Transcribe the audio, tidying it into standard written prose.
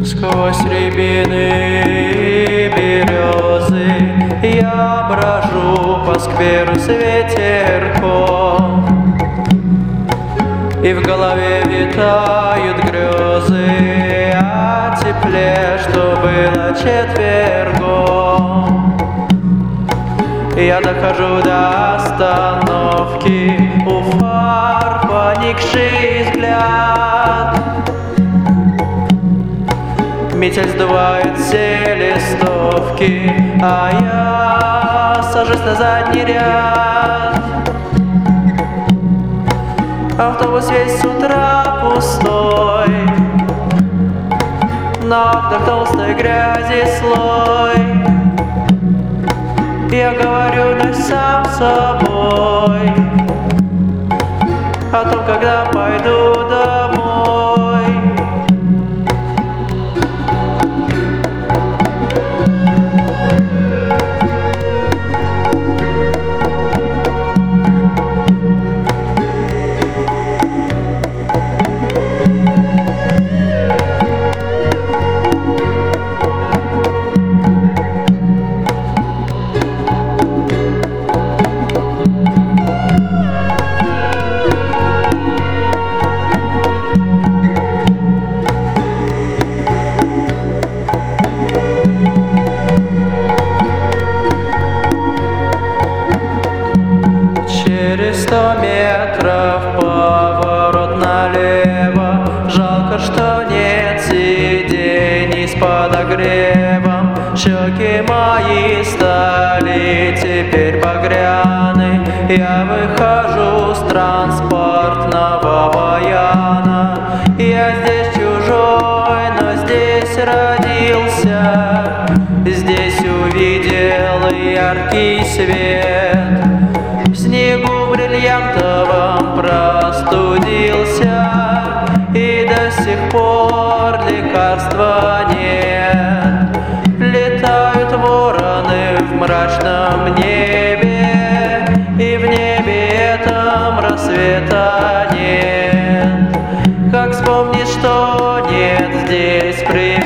Сквозь рябины и березы я брожу по скверу с ветерком, и в голове витают грезы о тепле, что было четвергом. Я дохожу до остановки, у фар поникший взгляд. Метель сдувает все листовки, а я сажусь на задний ряд. Автобус весь с утра пустой, на окнах толстой грязи слой. Я говорю лишь сам с собой о том, когда пойду домой. Через 100 метров поворот налево. Жалко, что нет сидений с подогревом. Щеки мои стали теперь багряны. Я выхожу с транспортного баяна. Я здесь чужой, но здесь родился. Здесь увидел яркий свет. В снегу бриллиантовом простудился, и до сих пор лекарства нет. Летают вороны в мрачном небе, и в небе этом рассвета нет. Как вспомнить, что нет здесь привет.